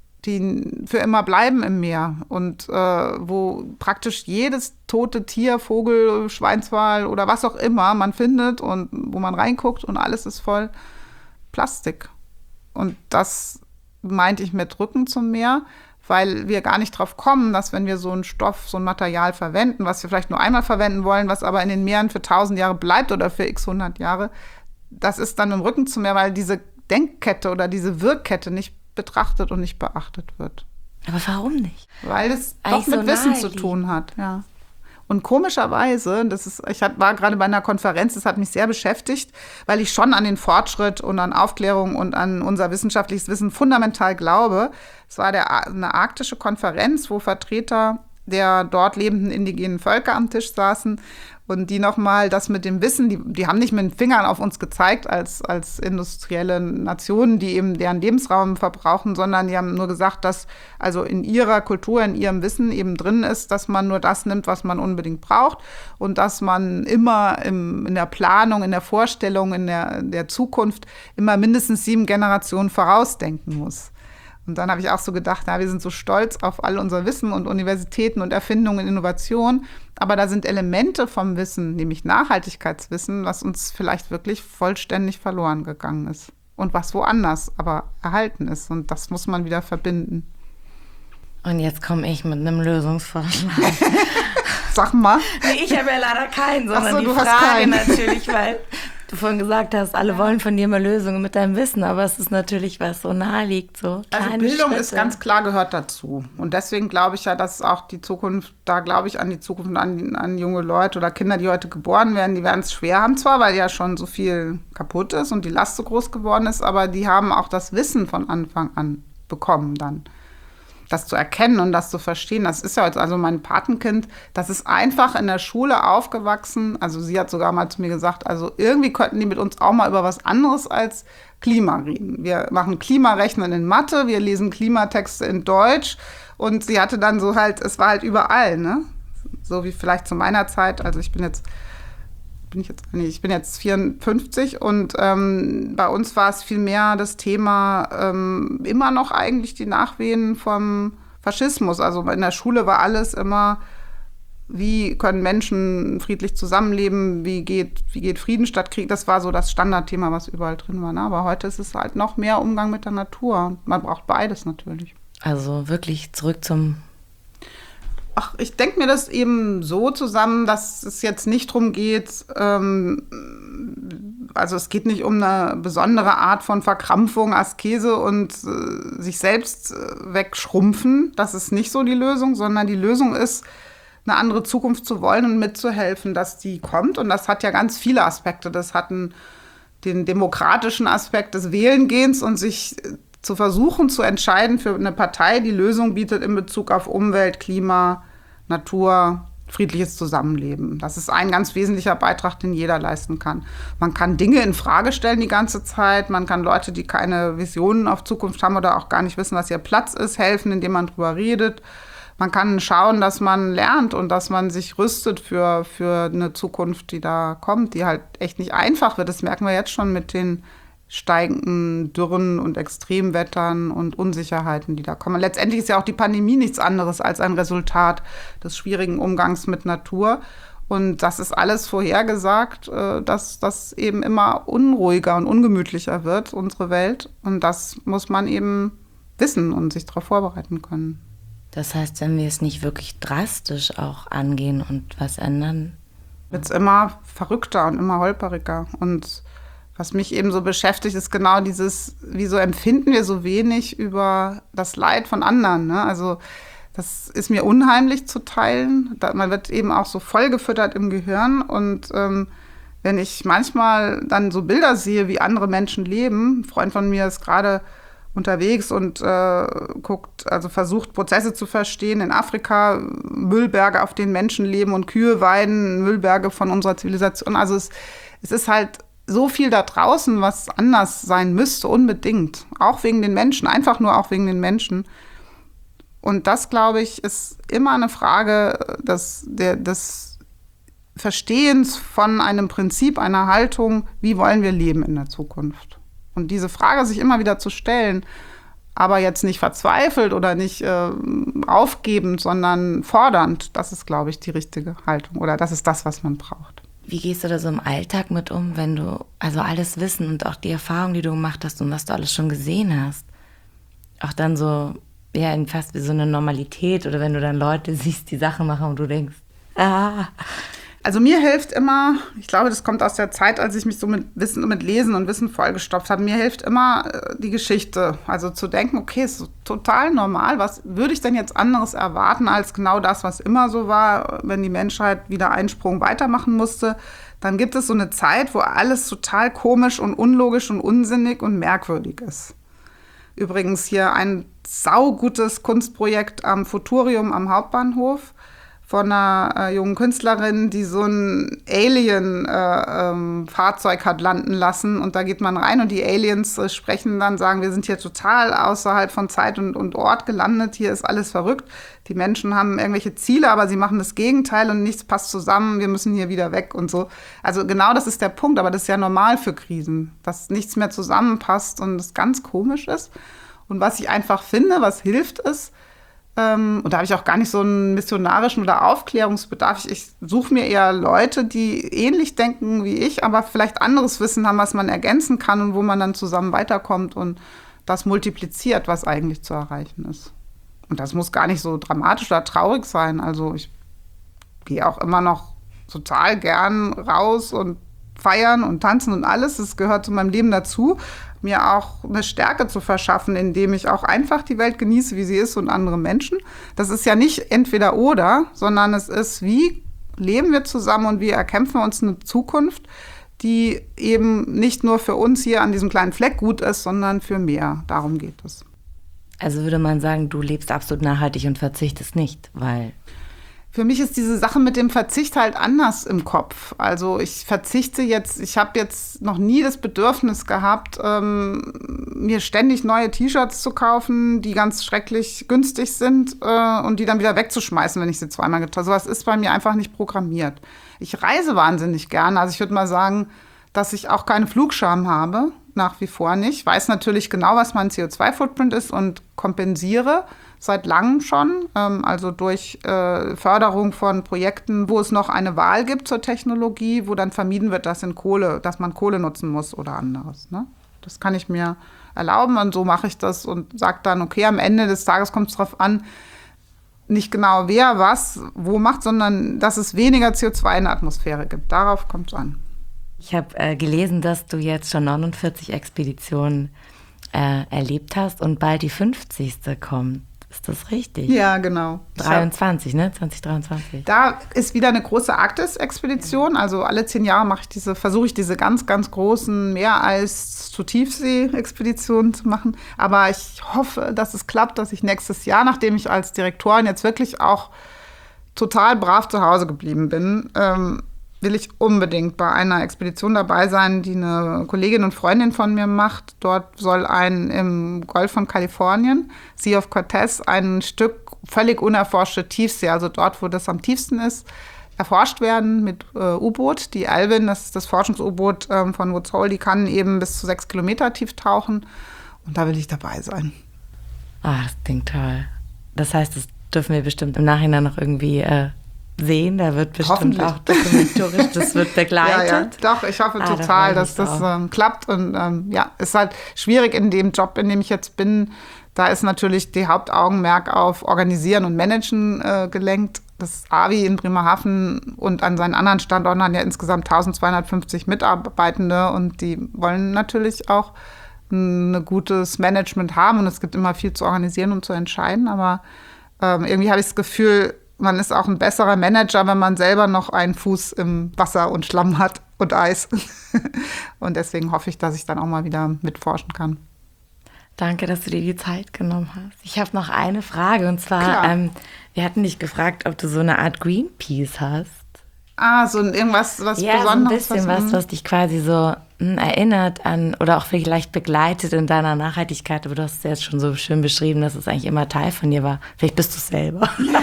die für immer bleiben im Meer und wo praktisch jedes tote Tier, Vogel, Schweinswal oder was auch immer man findet und wo man reinguckt und alles ist voll Plastik. Und das meinte ich mit Rücken zum Meer, weil wir gar nicht drauf kommen, dass wenn wir so einen Stoff, so ein Material verwenden, was wir vielleicht nur einmal verwenden wollen, was aber in den Meeren für 1000 Jahre bleibt oder für x 100 Jahre, das ist dann im Rücken zum Meer, weil diese Denkkette oder diese Wirkkette nicht betrachtet und nicht beachtet wird. Aber warum nicht? Weil es doch mit Wissen zu tun hat, ja. Und komischerweise, war gerade bei einer Konferenz, das hat mich sehr beschäftigt, weil ich schon an den Fortschritt und an Aufklärung und an unser wissenschaftliches Wissen fundamental glaube. Es war eine arktische Konferenz, wo Vertreter der dort lebenden indigenen Völker am Tisch saßen und die nochmal das mit dem Wissen, die haben nicht mit den Fingern auf uns gezeigt als industrielle Nationen, die eben deren Lebensraum verbrauchen, sondern die haben nur gesagt, dass also in ihrer Kultur, in ihrem Wissen eben drin ist, dass man nur das nimmt, was man unbedingt braucht und dass man immer in der Planung, in der Vorstellung, in der Zukunft immer mindestens 7 Generationen vorausdenken muss. Und dann habe ich auch so gedacht, wir sind so stolz auf all unser Wissen und Universitäten und Erfindungen und Innovationen. Aber da sind Elemente vom Wissen, nämlich Nachhaltigkeitswissen, was uns vielleicht wirklich vollständig verloren gegangen ist. Und was woanders aber erhalten ist. Und das muss man wieder verbinden. Und jetzt komme ich mit einem Lösungsvorschlag. Sag mal. Nee, ich habe ja leider keinen, sondern die Frage natürlich, weil du vorhin gesagt hast, alle wollen von dir mal Lösungen mit deinem Wissen, aber es ist natürlich, was so nahe liegt. So also Bildung ist ganz klar, gehört dazu. Und deswegen glaube ich ja, dass auch die Zukunft, da glaube ich an die Zukunft, an junge Leute oder Kinder, die heute geboren werden, die werden es schwer haben zwar, weil ja schon so viel kaputt ist und die Last so groß geworden ist, aber die haben auch das Wissen von Anfang an bekommen dann. Das zu erkennen und das zu verstehen, das ist ja jetzt also mein Patenkind, das ist einfach in der Schule aufgewachsen. Also sie hat sogar mal zu mir gesagt, also irgendwie könnten die mit uns auch mal über was anderes als Klima reden. Wir machen Klimarechnen in Mathe, wir lesen Klimatexte in Deutsch Und sie hatte dann so halt, es war halt überall, ne? So wie vielleicht zu meiner Zeit, also ich bin jetzt 54 und bei uns war es viel mehr das Thema immer noch eigentlich die Nachwehen vom Faschismus. Also in der Schule war alles immer, wie können Menschen friedlich zusammenleben, wie geht Frieden statt Krieg. Das war so das Standardthema, was überall drin war. Ne? Aber heute ist es halt noch mehr Umgang mit der Natur. Man braucht beides natürlich. Also wirklich zurück zum... Ach, ich denke mir das eben so zusammen, dass es jetzt nicht darum geht, also es geht nicht um eine besondere Art von Verkrampfung, Askese und sich selbst wegschrumpfen. Das ist nicht so die Lösung, sondern die Lösung ist, eine andere Zukunft zu wollen und mitzuhelfen, dass die kommt. Und das hat ja ganz viele Aspekte. Das hat den demokratischen Aspekt des Wählengehens und sich zu versuchen zu entscheiden für eine Partei, die Lösung bietet in Bezug auf Umwelt, Klima, Natur, friedliches Zusammenleben. Das ist ein ganz wesentlicher Beitrag, den jeder leisten kann. Man kann Dinge in Frage stellen die ganze Zeit. Man kann Leute, die keine Visionen auf Zukunft haben oder auch gar nicht wissen, was ihr Platz ist, helfen, indem man drüber redet. Man kann schauen, dass man lernt und dass man sich rüstet für eine Zukunft, die da kommt, die halt echt nicht einfach wird. Das merken wir jetzt schon mit den steigenden Dürren und Extremwettern und Unsicherheiten, die da kommen. Letztendlich ist ja auch die Pandemie nichts anderes als ein Resultat des schwierigen Umgangs mit Natur. Und das ist alles vorhergesagt, dass das eben immer unruhiger und ungemütlicher wird, unsere Welt. Und das muss man eben wissen und sich darauf vorbereiten können. Das heißt, wenn wir es nicht wirklich drastisch auch angehen und was ändern, wird es immer verrückter und immer holperiger. Und was mich eben so beschäftigt, ist genau dieses, wieso empfinden wir so wenig über das Leid von anderen, ne? Also das ist mir unheimlich zu teilen. Man wird eben auch so vollgefüttert im Gehirn. Und wenn ich manchmal dann so Bilder sehe, wie andere Menschen leben, ein Freund von mir ist gerade unterwegs und versucht Prozesse zu verstehen in Afrika, Müllberge, auf denen Menschen leben und Kühe weiden, Müllberge von unserer Zivilisation. Also es ist halt so viel da draußen, was anders sein müsste, unbedingt. Auch wegen den Menschen, einfach nur auch wegen den Menschen. Und das, glaube ich, ist immer eine Frage des Verstehens von einem Prinzip, einer Haltung, wie wollen wir leben in der Zukunft. Und diese Frage sich immer wieder zu stellen, aber jetzt nicht verzweifelt oder nicht aufgebend, sondern fordernd, das ist, glaube ich, die richtige Haltung. Oder das ist das, was man braucht. Wie gehst du da so im Alltag mit um, wenn du also alles Wissen und auch die Erfahrung, die du gemacht hast und was du alles schon gesehen hast, auch dann so, ja, fast wie so eine Normalität oder wenn du dann Leute siehst, die Sachen machen und du denkst, Also mir hilft immer, ich glaube, das kommt aus der Zeit, als ich mich so mit Lesen und Wissen vollgestopft habe, mir hilft immer die Geschichte. Also zu denken, okay, ist total normal, was würde ich denn jetzt anderes erwarten als genau das, was immer so war, wenn die Menschheit wieder einen Sprung weitermachen musste. Dann gibt es so eine Zeit, wo alles total komisch und unlogisch und unsinnig und merkwürdig ist. Übrigens hier ein saugutes Kunstprojekt am Futurium am Hauptbahnhof von einer jungen Künstlerin, die so ein Alien-Fahrzeug hat landen lassen. Und da geht man rein und die Aliens sprechen dann, sagen, wir sind hier total außerhalb von Zeit und Ort gelandet. Hier ist alles verrückt. Die Menschen haben irgendwelche Ziele, aber sie machen das Gegenteil und nichts passt zusammen. Wir müssen hier wieder weg und so. Also genau das ist der Punkt. Aber das ist ja normal für Krisen, dass nichts mehr zusammenpasst und es ganz komisch ist. Und was ich einfach finde, was hilft, ist, und da habe ich auch gar nicht so einen missionarischen oder Aufklärungsbedarf. Ich suche mir eher Leute, die ähnlich denken wie ich, aber vielleicht anderes Wissen haben, was man ergänzen kann und wo man dann zusammen weiterkommt und das multipliziert, was eigentlich zu erreichen ist. Und das muss gar nicht so dramatisch oder traurig sein. Also ich gehe auch immer noch total gern raus und feiern und tanzen und alles. Das gehört zu meinem Leben dazu, mir auch eine Stärke zu verschaffen, indem ich auch einfach die Welt genieße, wie sie ist und andere Menschen. Das ist ja nicht entweder oder, sondern es ist, wie leben wir zusammen und wie erkämpfen wir uns eine Zukunft, die eben nicht nur für uns hier an diesem kleinen Fleck gut ist, sondern für mehr. Darum geht es. Also würde man sagen, du lebst absolut nachhaltig und verzichtest nicht, weil... Für mich ist diese Sache mit dem Verzicht halt anders im Kopf. Also ich habe jetzt noch nie das Bedürfnis gehabt, mir ständig neue T-Shirts zu kaufen, die ganz schrecklich günstig sind und die dann wieder wegzuschmeißen, wenn ich sie zweimal getan habe. Sowas ist bei mir einfach nicht programmiert. Ich reise wahnsinnig gerne. Also ich würde mal sagen, dass ich auch keine Flugscham habe, nach wie vor nicht. Weiß natürlich genau, was mein CO2-Footprint ist und kompensiere seit langem schon, also durch Förderung von Projekten, wo es noch eine Wahl gibt zur Technologie, wo dann vermieden wird, dass man Kohle nutzen muss oder anderes. Ne? Das kann ich mir erlauben und so mache ich das und sage dann, okay, am Ende des Tages kommt es darauf an, nicht genau wer was wo macht, sondern dass es weniger CO2 in der Atmosphäre gibt. Darauf kommt es an. Ich habe gelesen, dass du jetzt schon 49 Expeditionen erlebt hast und bald die 50. kommt. Ist das richtig? Ja, genau. 23, ne? 2023. Da ist wieder eine große Arktis-Expedition. Also alle 10 Jahre versuche ich diese ganz, ganz großen Meereis- zu Tiefsee-Expeditionen zu machen. Aber ich hoffe, dass es klappt, dass ich nächstes Jahr, nachdem ich als Direktorin jetzt wirklich auch total brav zu Hause geblieben bin, will ich unbedingt bei einer Expedition dabei sein, die eine Kollegin und Freundin von mir macht. Dort soll im Golf von Kalifornien, Sea of Cortez, ein Stück völlig unerforschte Tiefsee, also dort, wo das am tiefsten ist, erforscht werden mit U-Boot. Die Alvin, das ist das Forschungs-U-Boot von Woods Hole, die kann eben bis zu 6 Kilometer tief tauchen. Und da will ich dabei sein. Ah, das klingt toll. Das heißt, das dürfen wir bestimmt im Nachhinein noch irgendwie sehen. Da wird bestimmt auch dokumentarisch, das wird begleitet. Ja. Doch, ich hoffe total, dass das klappt. Und ist halt schwierig in dem Job, in dem ich jetzt bin. Da ist natürlich die Hauptaugenmerk auf Organisieren und Managen gelenkt. Das AWI in Bremerhaven und an seinen anderen Standorten haben ja insgesamt 1250 Mitarbeitende und die wollen natürlich auch ein gutes Management haben und es gibt immer viel zu organisieren und zu entscheiden. Aber irgendwie habe ich das Gefühl, man ist auch ein besserer Manager, wenn man selber noch einen Fuß im Wasser und Schlamm hat und Eis. Und deswegen hoffe ich, dass ich dann auch mal wieder mitforschen kann. Danke, dass du dir die Zeit genommen hast. Ich habe noch eine Frage und zwar, wir hatten dich gefragt, ob du so eine Art Greenpeace hast. Ah, so irgendwas, was Besonderes. Ja, so ein bisschen was dich quasi so erinnert an oder auch vielleicht begleitet in deiner Nachhaltigkeit. Aber du hast es jetzt schon so schön beschrieben, dass es eigentlich immer Teil von dir war. Vielleicht bist du es selber.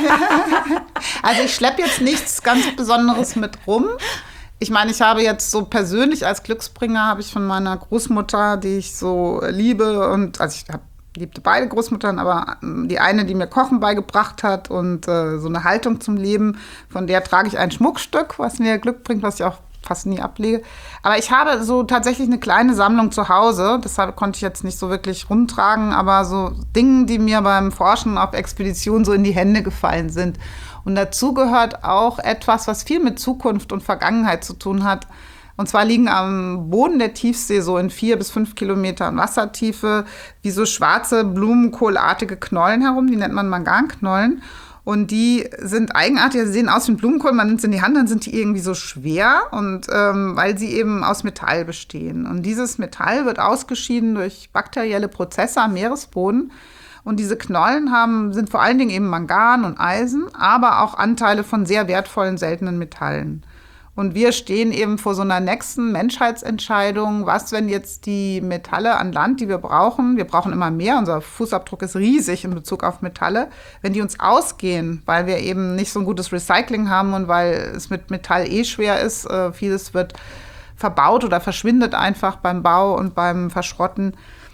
Also ich schleppe jetzt nichts ganz Besonderes mit rum. Ich meine, ich habe jetzt so persönlich als Glücksbringer, habe ich von meiner Großmutter, die ich so liebe liebte beide Großmuttern, aber die eine, die mir Kochen beigebracht hat und so eine Haltung zum Leben, von der trage ich ein Schmuckstück, was mir Glück bringt, was ich auch fast nie ablege. Aber ich habe so tatsächlich eine kleine Sammlung zu Hause, deshalb konnte ich jetzt nicht so wirklich rumtragen, aber so Dinge, die mir beim Forschen auf Expeditionen so in die Hände gefallen sind. Und dazu gehört auch etwas, was viel mit Zukunft und Vergangenheit zu tun hat. Und zwar liegen am Boden der Tiefsee so in 4 bis 5 Kilometern Wassertiefe wie so schwarze, blumenkohlartige Knollen herum, die nennt man Manganknollen. Und die sind eigenartig, sie sehen aus wie ein Blumenkohl, man nimmt sie in die Hand, dann sind die irgendwie so schwer, und weil sie eben aus Metall bestehen. Und dieses Metall wird ausgeschieden durch bakterielle Prozesse am Meeresboden. Und diese Knollen sind vor allen Dingen eben Mangan und Eisen, aber auch Anteile von sehr wertvollen, seltenen Metallen. Und wir stehen eben vor so einer nächsten Menschheitsentscheidung. Was, wenn jetzt die Metalle an Land, die wir brauchen immer mehr, unser Fußabdruck ist riesig in Bezug auf Metalle, wenn die uns ausgehen, weil wir eben nicht so ein gutes Recycling haben und weil es mit Metall schwer ist, vieles wird verbaut oder verschwindet einfach beim Bau und beim Verschrotten,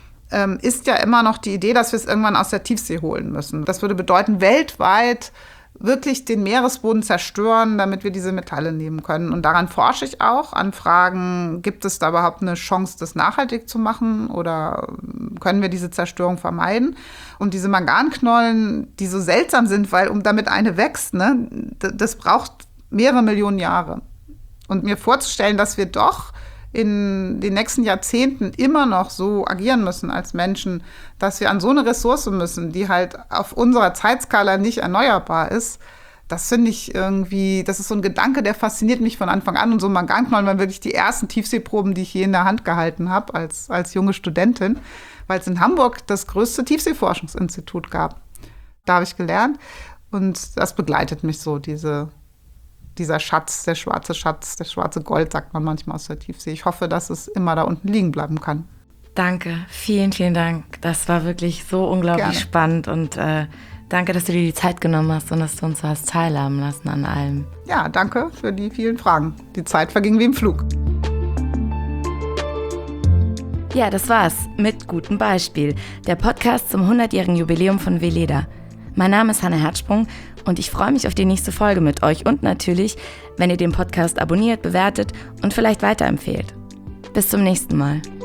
ist ja immer noch die Idee, dass wir es irgendwann aus der Tiefsee holen müssen. Das würde bedeuten, weltweit wirklich den Meeresboden zerstören, damit wir diese Metalle nehmen können. Und daran forsche ich auch, an Fragen, gibt es da überhaupt eine Chance, das nachhaltig zu machen oder können wir diese Zerstörung vermeiden? Und diese Manganknollen, die so seltsam sind, weil damit eine wächst, ne, das braucht mehrere Millionen Jahre. Und mir vorzustellen, dass wir doch in den nächsten Jahrzehnten immer noch so agieren müssen als Menschen, dass wir an so eine Ressource müssen, die halt auf unserer Zeitskala nicht erneuerbar ist, das finde ich irgendwie, das ist so ein Gedanke, der fasziniert mich von Anfang an. Und so Manganknollen waren wirklich die ersten Tiefseeproben, die ich je in der Hand gehalten habe als junge Studentin, weil es in Hamburg das größte Tiefseeforschungsinstitut gab. Da habe ich gelernt. Und das begleitet mich so, dieser Schatz, der schwarze Gold, sagt man manchmal aus der Tiefsee. Ich hoffe, dass es immer da unten liegen bleiben kann. Danke, vielen, vielen Dank. Das war wirklich so unglaublich spannend und danke, dass du dir die Zeit genommen hast und dass du uns so hast teilhaben lassen an allem. Ja, danke für die vielen Fragen. Die Zeit verging wie im Flug. Ja, das war's mit Gutem Beispiel, der Podcast zum 100-jährigen Jubiläum von Weleda. Mein Name ist Hanna Herzsprung und ich freue mich auf die nächste Folge mit euch und natürlich, wenn ihr den Podcast abonniert, bewertet und vielleicht weiterempfehlt. Bis zum nächsten Mal.